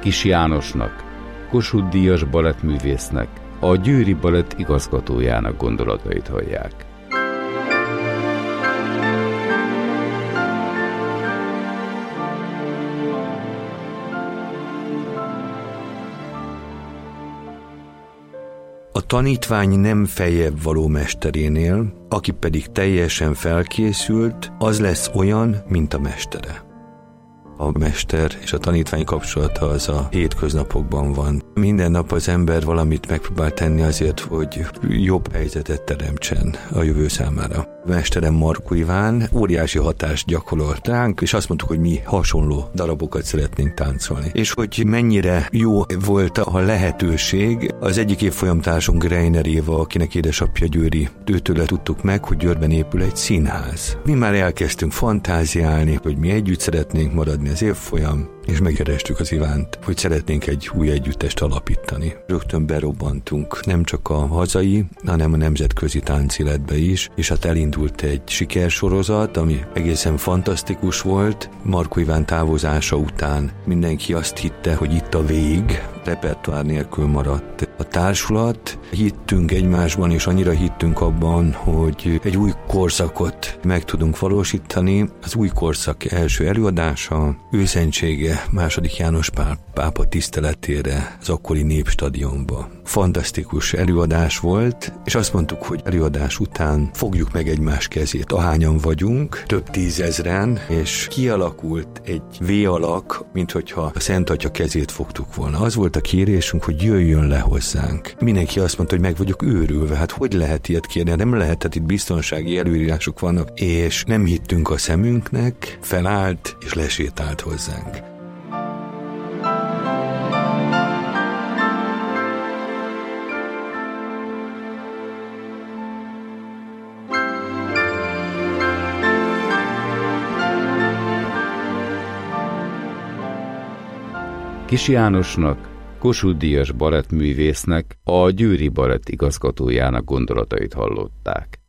Kis Jánosnak, Kossuth-díjas balettművésznek, a Győri Balett igazgatójának gondolatait hallják. A tanítvány nem feljebb való mesterénél, aki pedig teljesen felkészült, az lesz olyan, mint a mestere. A mester és a tanítvány kapcsolata az a hétköznapokban van. Minden nap az ember valamit megpróbál tenni azért, hogy jobb helyzetet teremtsen a jövő számára. A mesterem Markó Iván óriási hatást gyakorolt ránk, és azt mondtuk, hogy mi hasonló darabokat szeretnénk táncolni. És hogy mennyire jó volt a lehetőség. Az egyik évfolyamtársunk Reiner Éva, akinek édesapja győri, őtőle tudtuk meg, hogy Győrben épül egy színház. Mi már elkezdtünk fantáziálni, hogy mi együtt szeretnénk maradni az évfolyam, és megkerestük az Ivánt, hogy szeretnénk egy új együttest alapítani. Rögtön berobbantunk nem csak a hazai, hanem a nemzetközi táncéletbe is, és hát elindult egy sikersorozat, ami egészen fantasztikus volt. Markó Iván távozása után mindenki azt hitte, hogy itt a vég, repertoár nélkül maradt a társulat. Hittünk egymásban, és annyira hittünk abban, hogy egy új korszakot meg tudunk valósítani. Az új korszak első előadása őszentsége II. János Pál pápa tiszteletére az akkori Népstadionba. Fantasztikus előadás volt, és azt mondtuk, hogy előadás után fogjuk meg egymás kezét. Ahányan vagyunk, több tízezren, és kialakult egy V-alak, minthogyha a Szent Atya kezét fogtuk volna. Az volt a kérésünk, hogy jöjjön le hozzánk. Mindenki azt mondta, hogy meg vagyok őrülve. Hát hogy lehet ilyet kérni? Nem lehet, hát itt biztonsági előírások vannak, és nem hittünk a szemünknek, felállt és lesétált hozzánk. Kis Jánosnak, Kossuth-díjas balettművésznek, a Győri Balett igazgatójának gondolatait hallották.